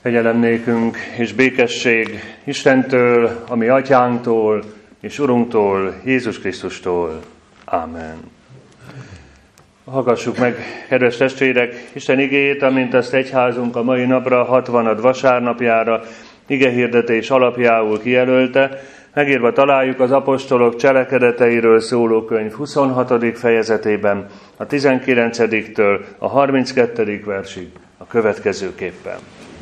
Kegyelem nékünk és békesség Istentől, a mi atyánktól és Urunktól, Jézus Krisztustól. Ámen. Hallgassuk meg, kedves testvérek, Isten igéjét, amint azt egyházunk a mai napra, 60. vasárnapjára igehirdetés alapjául kijelölte. Megírva találjuk az apostolok cselekedeteiről szóló könyv 26. fejezetében, a 19-től a 32. versig a következőképpen.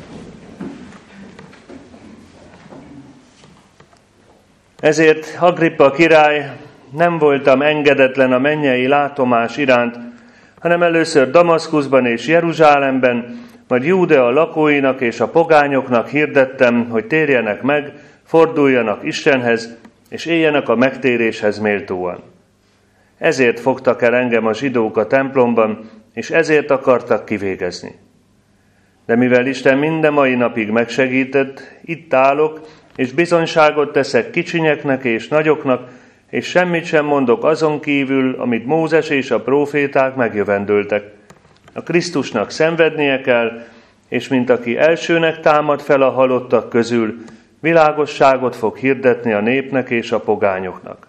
Ezért Agrippa király, nem voltam engedetlen a mennyei látomás iránt, hanem először Damaszkuszban és Jeruzsálemben, majd Júdea lakóinak és a pogányoknak hirdettem, hogy térjenek meg, forduljanak Istenhez, és éljenek a megtéréshez méltóan. Ezért fogtak el engem a zsidók a templomban, és ezért akartak kivégezni. De mivel Isten minden mai napig megsegített, itt állok, és bizonyságot teszek kicsinyeknek és nagyoknak, és semmit sem mondok azon kívül, amit Mózes és a próféták megjövendöltek. A Krisztusnak szenvednie kell, és mint aki elsőnek támad fel a halottak közül, világosságot fog hirdetni a népnek és a pogányoknak.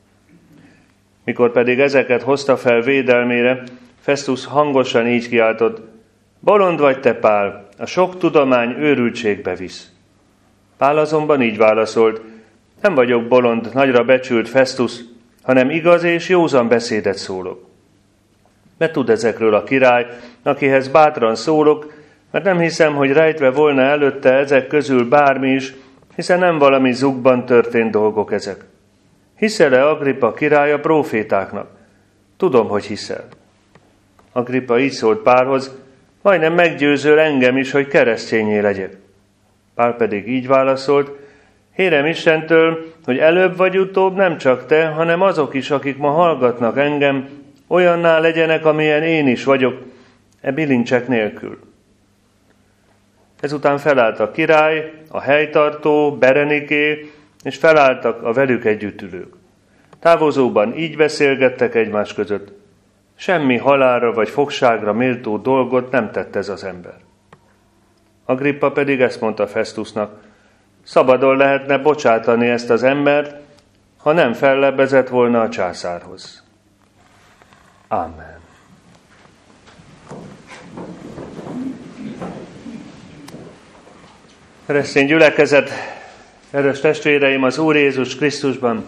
Mikor pedig ezeket hozta fel védelmére, Festus hangosan így kiáltott: bolond vagy te, Pál, a sok tudomány őrültségbe visz. Pál azonban így válaszolt: nem vagyok bolond, nagyra becsült Festus, hanem igaz és józan beszédet szólok. Mert tud ezekről a király, akihez bátran szólok, mert nem hiszem, hogy rejtve volna előtte ezek közül bármi is, hiszen nem valami zugban történt dolgok ezek. Hiszel-e, Agrippa király, a prófétáknak? Tudom, hogy hiszel. Agrippa így szólt Pálhoz: majdnem meggyőzöl engem is, hogy keresztényé legyek. Pál pedig így válaszolt: kérem Istentől, hogy előbb vagy utóbb nem csak te, hanem azok is, akik ma hallgatnak engem, olyanná legyenek, amilyen én is vagyok, e bilincsek nélkül. Ezután felállt a király, a helytartó, Bereniké, és felálltak a velük együtt ülők. Távozóban így beszélgettek egymás között: semmi halálra vagy fogságra méltó dolgot nem tett ez az ember. Agrippa pedig ezt mondta Festusnak: szabadon lehetne bocsátani ezt az embert, ha nem fellebbezett volna a császárhoz. Ámen. Keresztény gyülekezet, kedves testvéreim, az Úr Jézus Krisztusban,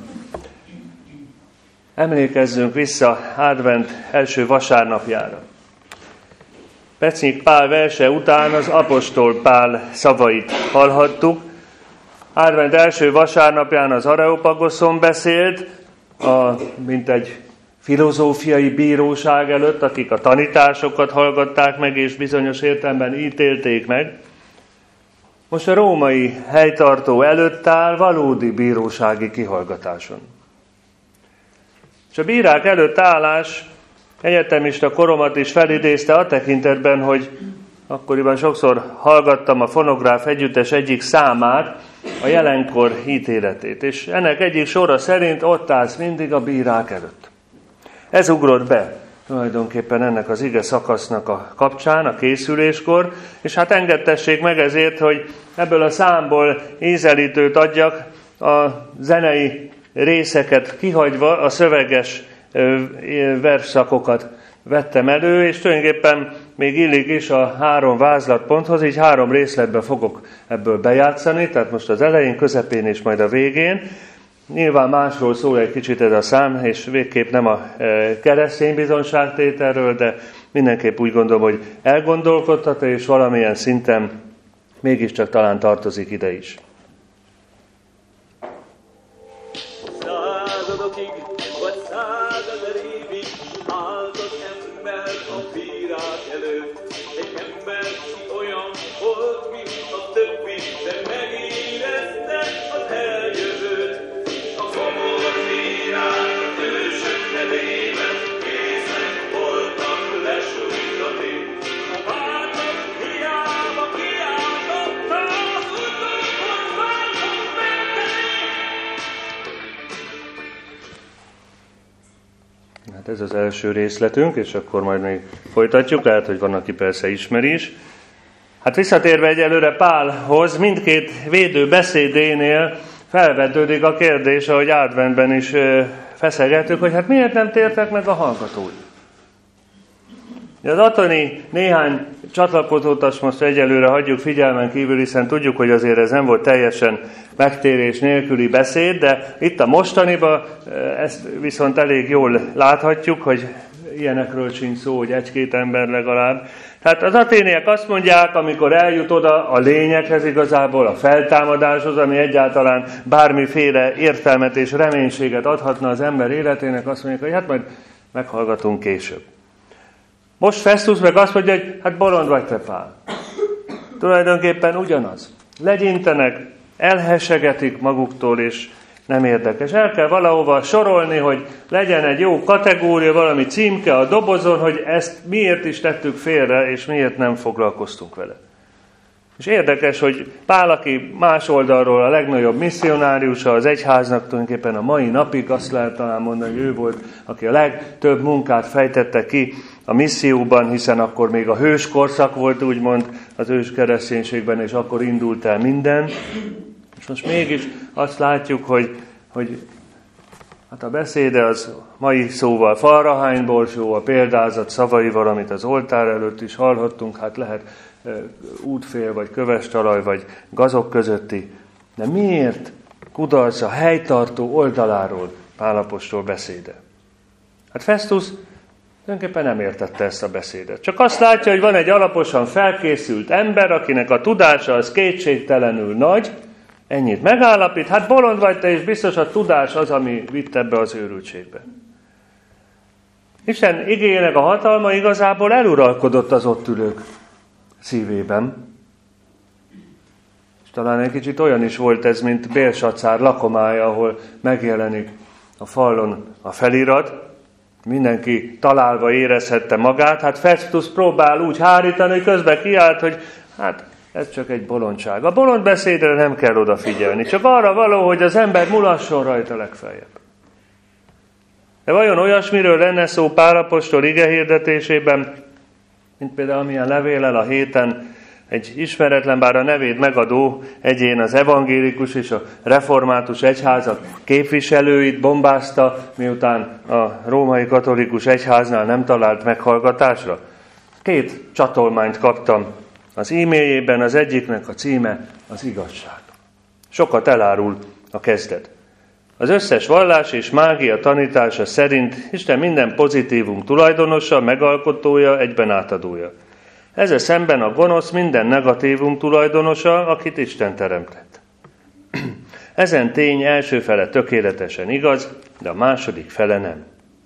emlékezzünk vissza advent első vasárnapjára. Pecnyik Pál verse után az apostol Pál szavait hallhattuk. Advent első vasárnapján az Areopagoszon beszélt, mint egy filozófiai bíróság előtt, akik a tanításokat hallgatták meg, és bizonyos értelemben ítélték meg. Most a római helytartó előtt áll valódi bírósági kihallgatáson. És a bírák előtt állás egyetemista koromat is felidézte a tekintetben, hogy akkoriban sokszor hallgattam a fonográf együttes egyik számát, a jelenkor ítéletét, és ennek egyik sora szerint ott állsz mindig a bírák előtt. Ez ugrott be tulajdonképpen ennek az ige szakasznak a kapcsán, a készüléskor, és hát engedtessék meg ezért, hogy ebből a számból ízelítőt adjak, a zenei részeket kihagyva a szöveges versszakokat vettem elő, és tulajdonképpen még illik is a 3 vázlatponthoz, így 3 részletben fogok ebből bejátszani, tehát most az elején, közepén és majd a végén. Nyilván másról szól egy kicsit ez a szám, és végképp nem a keresztény bizonságtételről, de mindenképp úgy gondolom, hogy elgondolkodtat, és valamilyen szinten mégiscsak talán tartozik ide is. Századokig, vagy 100 000 évig áldott ember a bírák előtt. Egy ember olyan volt, mint a többi, de megérezte az eljövőt. A komor bírák a hősök nevében készen voltak lesújtani. A vádlott hiába kiáltotta az utókon vádlott menteni. Hát ez az első részletünk, és akkor majd még folytatjuk, lehet, hogy van, aki persze ismeri is. Hát visszatérve egyelőre Pálhoz, mindkét védő beszédénél felvetődik a kérdés, ahogy adventben is feszegettük, hogy hát miért nem tértek meg a hallgatói. Az attani néhány csatlakozót azt most egyelőre hagyjuk figyelmen kívül, hiszen tudjuk, hogy azért ez nem volt teljesen megtérés nélküli beszéd, de itt a mostaniban ezt viszont elég jól láthatjuk, hogy ilyenekről sincs szó, hogy egy-két ember legalább. Tehát az aténiek azt mondják, amikor eljut oda a lényeghez igazából, a feltámadáshoz, ami egyáltalán bármiféle értelmet és reménységet adhatna az ember életének, azt mondják, hogy hát majd meghallgatunk később. Most Festus meg azt mondja, hogy hát bolond vagy te, Pál. Tulajdonképpen ugyanaz. Legyintenek, elhessegetik maguktól, és nem érdekes. El kell valahova sorolni, hogy legyen egy jó kategória, valami címke a dobozon, hogy ezt miért is tettük félre, és miért nem foglalkoztunk vele. És érdekes, hogy Pál, aki más oldalról a legnagyobb misszionáriusa az egyháznak, tulajdonképpen a mai napig azt lehet talán mondani, hogy ő volt, aki a legtöbb munkát fejtette ki a misszióban, hiszen akkor még a hős korszak volt, úgymond az ős kereszténységben, és akkor indult el minden. És most mégis azt látjuk, hogy hát a beszéde az mai szóval falrahányborsó, a példázat szavaival, amit az oltár előtt is hallhattunk, hát lehet útfél, vagy kövestalaj, vagy gazok közötti. De miért kudarc a helytartó oldaláról Pál apostol beszéde? Hát Festus tulajdonképpen nem értette ezt a beszédet. Csak azt látja, hogy van egy alaposan felkészült ember, akinek a tudása az kétségtelenül nagy, ennyit megállapít, hát bolond vagy te, és biztos a tudás az, ami vitt ebbe az őrültségbe. Isten igéjének a hatalma igazából eluralkodott az ott ülők szívében. És talán egy kicsit olyan is volt ez, mint Bélsaccár lakomája, ahol megjelenik a falon a felirat. Mindenki találva érezhette magát. Hát Festus próbál úgy hárítani, hogy közben kiállt, hogy hát ez csak egy bolondság. A bolond beszédre nem kell odafigyelni, csak arra való, hogy az ember mulasson rajta legfeljebb. De vajon olyasmiről lenne szó Pál apostol igehirdetésében, mint például amilyen levéllel a héten egy ismeretlen, bár a nevét megadó egyén az evangélikus és a református egyházak képviselőit bombázta, miután a római katolikus egyháznál nem talált meghallgatásra? 2 csatolmányt kaptam az e-mailjében, az egyiknek a címe az igazság. Sokat elárul a kezdet. Az összes vallás és mágia tanítása szerint Isten minden pozitívum tulajdonosa, megalkotója, egyben átadója. Ezzel szemben a gonosz minden negatívum tulajdonosa, akit Isten teremtett. Ezen tény első fele tökéletesen igaz, de a második fele nem.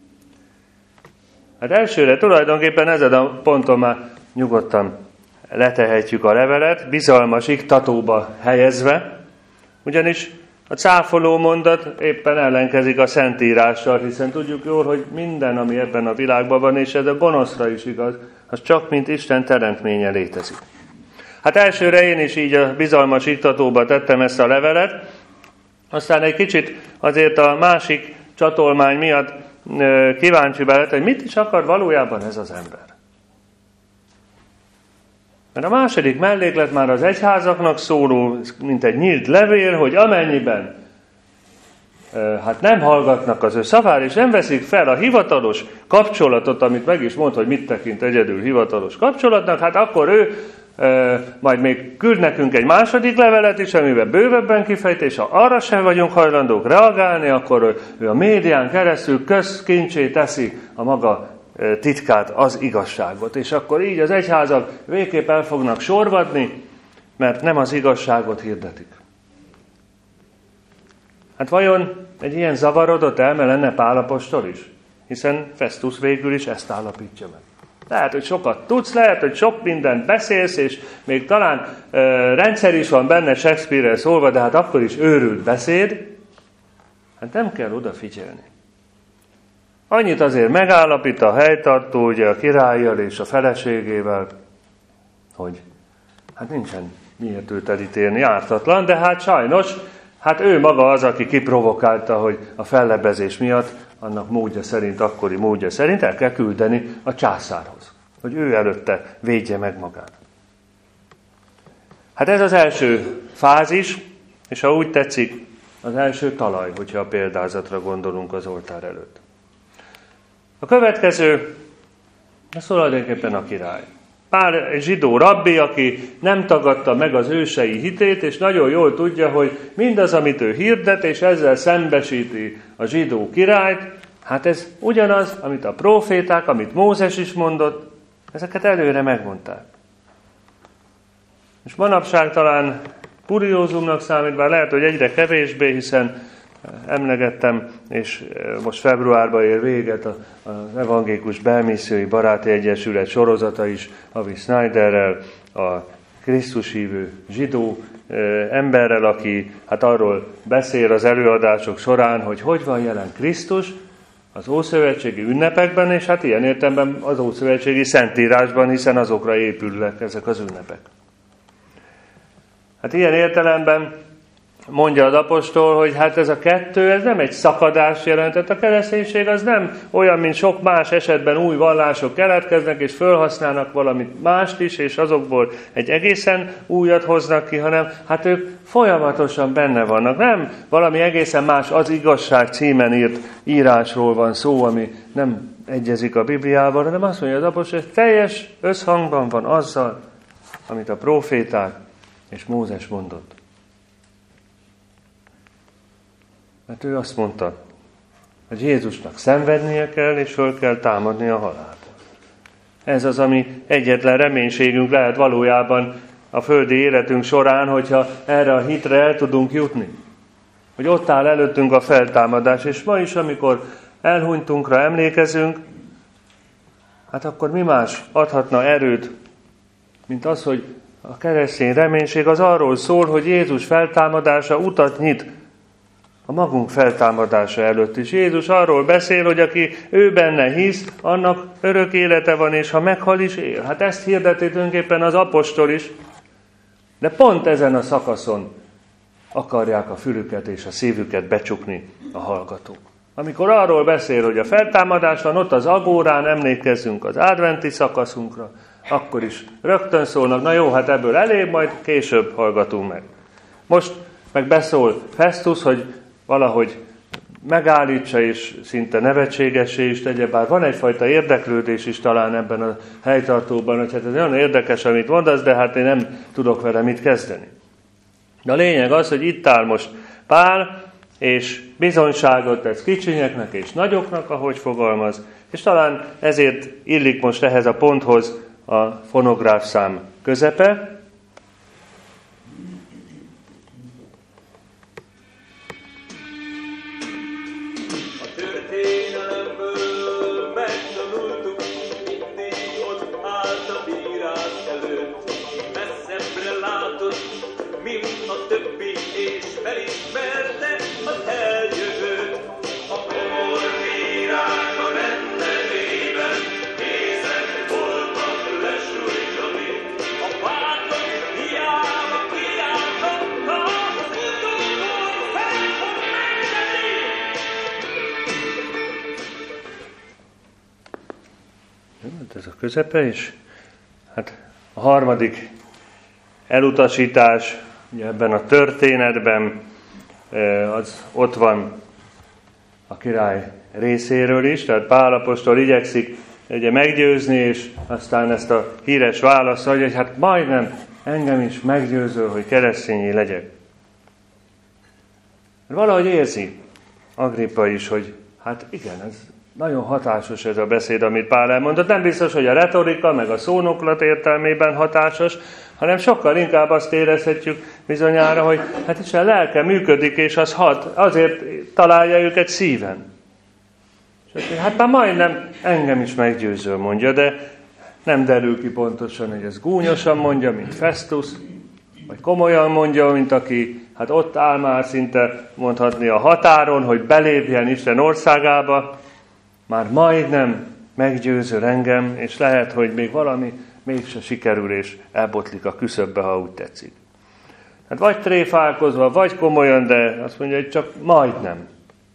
Hát elsőre tulajdonképpen ezen a ponton már nyugodtan letehetjük a levelet, bizalmas iktatóba helyezve, ugyanis a cáfoló mondat éppen ellenkezik a Szentírással, hiszen tudjuk jól, hogy minden, ami ebben a világban van, és ez a gonoszra is igaz, az csak mint Isten teremtménye létezik. Hát elsőre én is így a bizalmas iktatóba tettem ezt a levelet, aztán egy kicsit azért a másik csatolmány miatt kíváncsi lett, hogy mit is akar valójában ez az ember. Mert a második melléklet már az egyházaknak szóló, mint egy nyílt levél, hogy amennyiben hát nem hallgatnak az ő szavára, és nem veszik fel a hivatalos kapcsolatot, amit meg is mond, hogy mit tekint egyedül hivatalos kapcsolatnak, hát akkor ő majd még küld nekünk egy második levelet is, amiben bővebben kifejt, és ha arra sem vagyunk hajlandók reagálni, akkor ő a médián keresztül közkincsé teszi a maga titkát, az igazságot. És akkor így az egyházak végképp el fognak sorvadni, mert nem az igazságot hirdetik. Hát vajon egy ilyen zavarodott elme lenne Pál apostol is? Hiszen Festus végül is ezt állapítja meg. Lehet, hogy sokat tudsz, lehet, hogy sok mindent beszélsz, és még talán rendszer is van benne Shakespeare-rel szólva, de hát akkor is őrült beszéd. Hát nem kell odafigyelni. Annyit azért megállapít a helytartó, ugye a királlyal és a feleségével, hogy hát nincsen miért őt elítélni, ártatlan, de hát sajnos, hát ő maga az, aki kiprovokálta, hogy a fellebbezés miatt, annak módja szerint, akkori módja szerint el kell küldeni a császárhoz, hogy ő előtte védje meg magát. Hát ez az első fázis, és ha úgy tetszik, az első talaj, hogyha a példázatra gondolunk az oltár előtt. A következő, ez tulajdonképpen a király. Pál egy zsidó rabbi, aki nem tagadta meg az ősei hitét, és nagyon jól tudja, hogy mindaz, amit ő hirdet, és ezzel szembesíti a zsidó királyt, hát ez ugyanaz, amit a próféták, amit Mózes is mondott, ezeket előre megmondták. És manapság talán kuriózumnak számít, bár lehet, hogy egyre kevésbé, hiszen emlegettem, és most februárban ér véget az Evangélikus Belmissziói Baráti Egyesület sorozata is, Avi Snyderrel, a Krisztus hívő zsidó emberrel, aki hát arról beszél az előadások során, hogy van jelen Krisztus az ószövetségi ünnepekben, és hát ilyen értelemben az ószövetségi szentírásban, hiszen azokra épülnek ezek az ünnepek. Hát ilyen értelemben mondja az apostol, hogy hát ez a kettő, ez nem egy szakadás jelentett. A kereszténység az nem olyan, mint sok más esetben új vallások keletkeznek, és felhasználnak valamit mást is, és azokból egy egészen újat hoznak ki, hanem hát ők folyamatosan benne vannak. Nem valami egészen más, az igazság címen írt írásról van szó, ami nem egyezik a Bibliával, hanem azt mondja az apostol, hogy teljes összhangban van azzal, amit a próféták és Mózes mondott. Mert ő azt mondta, hogy Jézusnak szenvednie kell, és föl kell támadni a halálba. Ez az, ami egyetlen reménységünk lehet valójában a földi életünk során, hogyha erre a hitre el tudunk jutni. Hogy ott áll előttünk a feltámadás, és ma is, amikor elhunytunkra emlékezünk, hát akkor mi más adhatna erőt, mint az, hogy a keresztény reménység az arról szól, hogy Jézus feltámadása utat nyit a magunk feltámadása előtt is. Jézus arról beszél, hogy aki ő benne hisz, annak örök élete van, és ha meghal is él. Hát ezt hirdeti tulajdonképpen az apostol is, de pont ezen a szakaszon akarják a fülüket és a szívüket becsukni a hallgatók. Amikor arról beszél, hogy a feltámadás van, ott az agórán emlékezzünk az adventi szakaszunkra, akkor is rögtön szólnak, na jó, hát ebből elég, majd később hallgatunk meg. Most meg beszól Festus, hogy valahogy megállítsa, és szinte nevetségessé is tegye, bár van egyfajta érdeklődés is talán ebben a helytartóban, hogy hát ez nagyon érdekes, amit mondasz, de hát én nem tudok vele mit kezdeni. De a lényeg az, hogy itt áll most Pál, és bizonyságot tesz kicsinyeknek és nagyoknak, ahogy fogalmaz, és talán ezért illik most ehhez a ponthoz a fonográfszám közepe. Ez a közepe is. Hát a harmadik elutasítás ugye ebben a történetben az ott van a király részéről is, tehát Pál apostol igyekszik ugye meggyőzni, és aztán ezt a híres választ adja, hogy hát majdnem engem is meggyőzöl, hogy keresztényé legyek. Valahogy érzi Agrippa is, hogy hát igen, ez nagyon hatásos ez a beszéd, amit Pál elmondott. Nem biztos, hogy a retorika, meg a szónoklat értelmében hatásos, hanem sokkal inkább azt érezhetjük bizonyára, hogy hát Isten lelke működik, és az hat, azért találja őket szíven. És hát már majdnem engem is meggyőző, mondja, de nem derül ki pontosan, hogy ez gúnyosan mondja, mint Festus, vagy komolyan mondja, mint aki hát ott áll már szinte mondhatni a határon, hogy belépjen Isten országába, már majdnem meggyőzöl engem, és lehet, hogy még valami mégse sikerül, és elbotlik a küszöbbe, ha úgy tetszik. Hát vagy tréfálkozva, vagy komolyan, de azt mondja, hogy csak majdnem.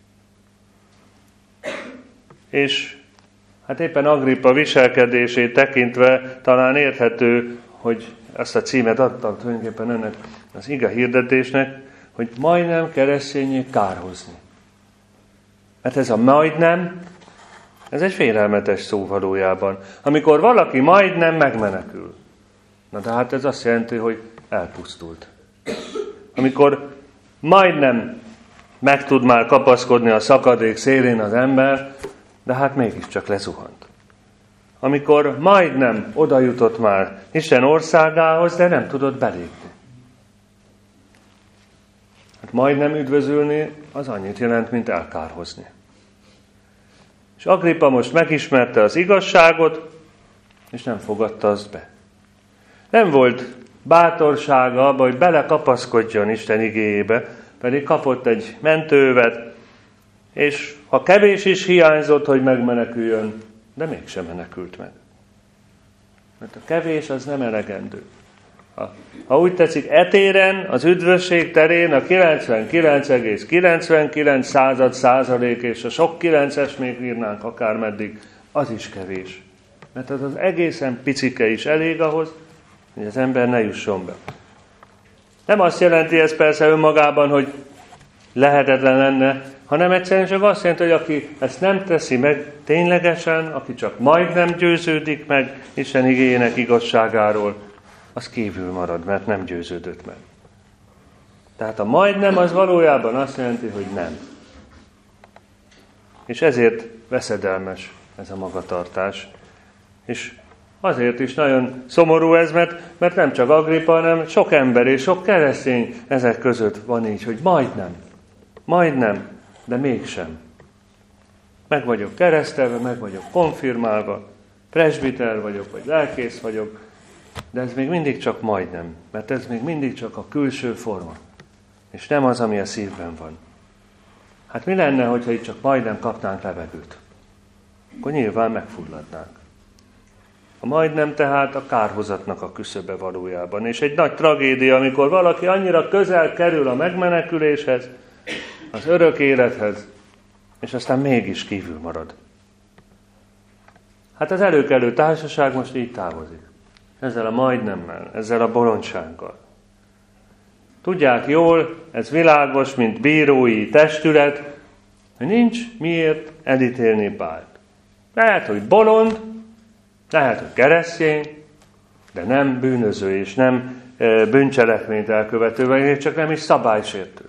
És hát éppen Agrippa viselkedését tekintve talán érthető, hogy azt a címet adtam tulajdonképpen ennek az ige hirdetésnek, hogy majdnem keresztényé kárhozni. Mert ez a majdnem, ez egy félelmetes szó valójában. Amikor valaki majdnem megmenekül. Na de hát ez azt jelenti, hogy elpusztult. Amikor majdnem meg tud már kapaszkodni a szakadék szélén az ember, de hát mégiscsak lezuhant. Amikor majdnem oda jutott már Isten országához, de nem tudott belépni. Hát majdnem üdvözülni, az annyit jelent, mint elkárhozni. És Agrippa most megismerte az igazságot, és nem fogadta azt be. Nem volt bátorsága abba, hogy belekapaszkodjon Isten igéjébe, pedig kapott egy mentővet, és ha kevés is hiányzott, hogy megmeneküljön, de mégsem menekült meg. Mert a kevés az nem elegendő. Ha úgy tetszik, etéren, az üdvösség terén a 99,99% és a sok 9-es még írnánk akármeddig, az is kevés. Mert az egészen picike is elég ahhoz, hogy az ember ne jusson be. Nem azt jelenti ez persze önmagában, hogy lehetetlen lenne, hanem egyszerűen csak azt jelenti, hogy aki ezt nem teszi meg ténylegesen, aki csak majdnem győződik meg Isten igéjének igazságáról, az kívül marad, mert nem győződött meg. Tehát a majdnem az valójában azt jelenti, hogy nem. És ezért veszedelmes ez a magatartás. És azért is nagyon szomorú ez, mert nem csak Agrippa, hanem sok ember és sok keresztény ezek között van így, hogy majdnem, de mégsem. Meg vagyok keresztelve, meg vagyok konfirmálva, presbiter vagyok, vagy lelkész vagyok, de ez még mindig csak majdnem, mert ez még mindig csak a külső forma, és nem az, ami a szívben van. Hát mi lenne, hogyha itt csak majdnem kapnánk levegőt? Akkor nyilván megfulladnánk. A majdnem tehát a kárhozatnak a küszöbe valójában, és egy nagy tragédia, amikor valaki annyira közel kerül a megmeneküléshez, az örök élethez, és aztán mégis kívül marad. Hát az előkelő társaság most így távozik. Ezzel a majdnemmel, ezzel a bolondsággal. Tudják jól, ez világos, mint bírói testület, hogy nincs miért elítélni Pált. Lehet, hogy bolond, lehet, hogy keresztény, de nem bűnöző és nem bűncselekményt elkövető, vagy csak nem is szabálysértő.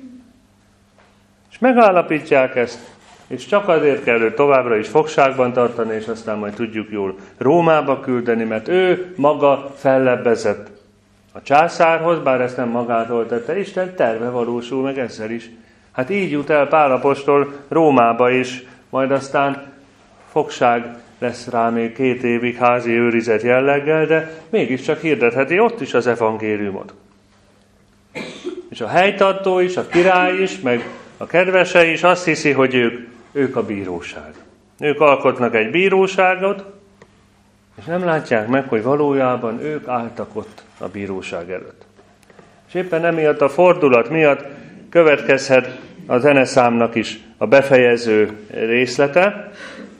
És megállapítják ezt, és csak azért kell őt továbbra is fogságban tartani, és aztán majd tudjuk jól Rómába küldeni, mert ő maga fellebbezett a császárhoz, bár ezt nem magától tette, Isten terve valósul meg ezzel is. Hát így jut el Pál apostol Rómába is, majd aztán fogság lesz rá még 2 évig házi őrizet jelleggel, de mégiscsak hirdetheti ott is az evangéliumot. És a helytartó is, a király is, meg a kedvese is azt hiszi, hogy ők a bíróság. Ők alkotnak egy bíróságot, és nem látják meg, hogy valójában ők álltak ott a bíróság előtt. És éppen emiatt a fordulat miatt következhet a zeneszámnak is a befejező részlete.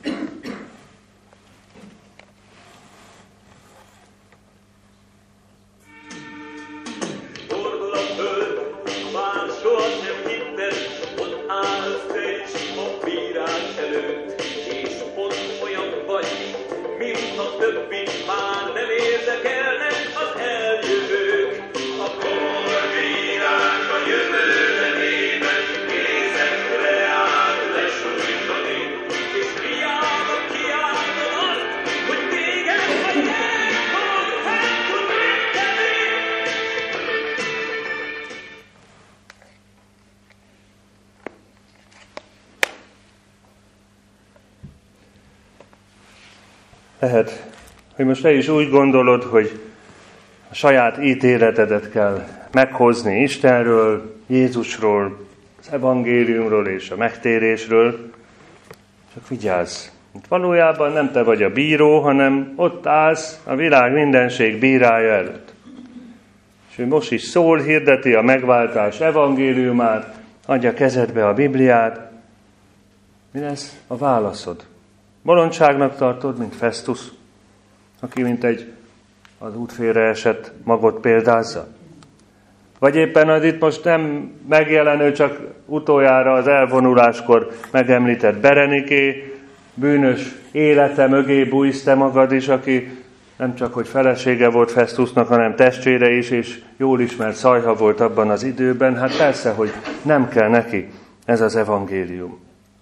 Lehet, hogy most te is úgy gondolod, hogy a saját ítéletedet kell meghozni Istenről, Jézusról, az evangéliumról és a megtérésről. Csak vigyázz, itt valójában nem te vagy a bíró, hanem ott állsz a világ mindenség bírája előtt. És ő most is szól, hirdeti a megváltás evangéliumát, adja kezedbe a Bibliát. Mi lesz a válaszod? Bolondságnak tartod, mint Festus, aki mint egy az útfélre esett magot példázza? Vagy éppen az itt most nem megjelenő, csak utoljára az elvonuláskor megemlített Bereniké bűnös élete mögé bújsz te magad is, aki nem csak hogy felesége volt Festusnak, hanem testvére is, és jól ismert szajha volt abban az időben. Hát persze, hogy nem kell neki ez az evangélium.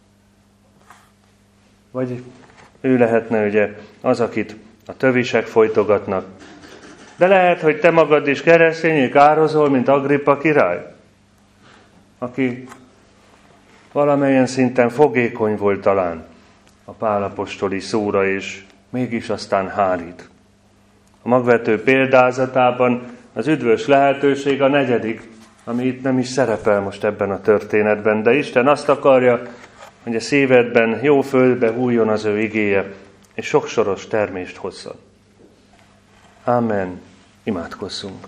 Vagy ő lehetne ugye az, akit a tövisek folytogatnak. De lehet, hogy te magad is keresztényé kározol, mint Agrippa király, aki valamelyen szinten fogékony volt talán a Pál apostoli szóra, és mégis aztán hárít. A magvető példázatában az üdvös lehetőség a 4., ami itt nem is szerepel most ebben a történetben, de Isten azt akarja, hogy a szívedben jó földbe hújjon az ő igéje, és soksoros termést hozzon. Amen. Imádkozzunk.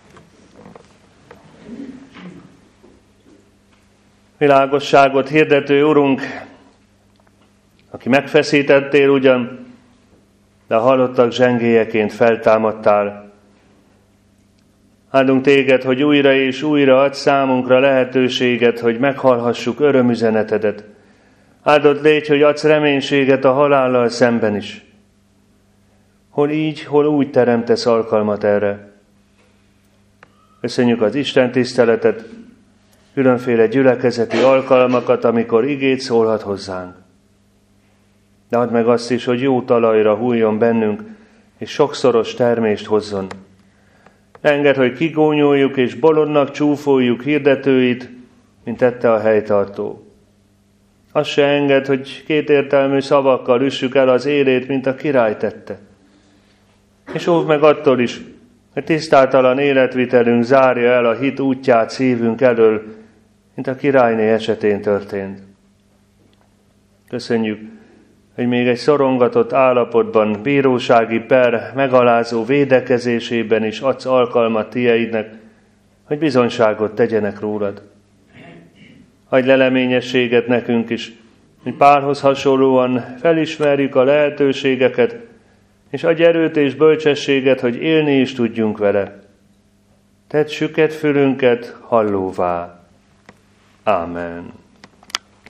Világosságot hirdető Urunk, aki megfeszítettél ugyan, de a halottak zsengélyeként feltámadtál. Áldunk téged, hogy újra és újra adsz számunkra lehetőséget, hogy meghallhassuk örömüzenetedet. Áldott légy, hogy adsz reménységet a halállal szemben is. Hol így, hol úgy teremtesz alkalmat erre. Köszönjük az Isten tiszteletet, különféle gyülekezeti alkalmakat, amikor igét szólhat hozzánk. De add meg azt is, hogy jó talajra hújjon bennünk, és sokszoros termést hozzon. Engedd, hogy kigónyoljuk és bolondnak csúfoljuk hirdetőit, mint tette a helytartó. Azt se engedd, hogy kétértelmű szavakkal üssük el az élét, mint a király tette. És óvd meg attól is, hogy tisztátalan életvitelünk zárja el a hit útját szívünk elől, mint a királyné esetén történt. Köszönjük, hogy még egy szorongatott állapotban, bírósági per megalázó védekezésében is adsz alkalmat tieidnek, hogy bizonyságot tegyenek rólad. Adj leleményességet nekünk is, hogy Pálhoz hasonlóan felismerjük a lehetőségeket, és adj erőt és bölcsességet, hogy élni is tudjunk vele. Tedd süket fülünket hallóvá. Ámen.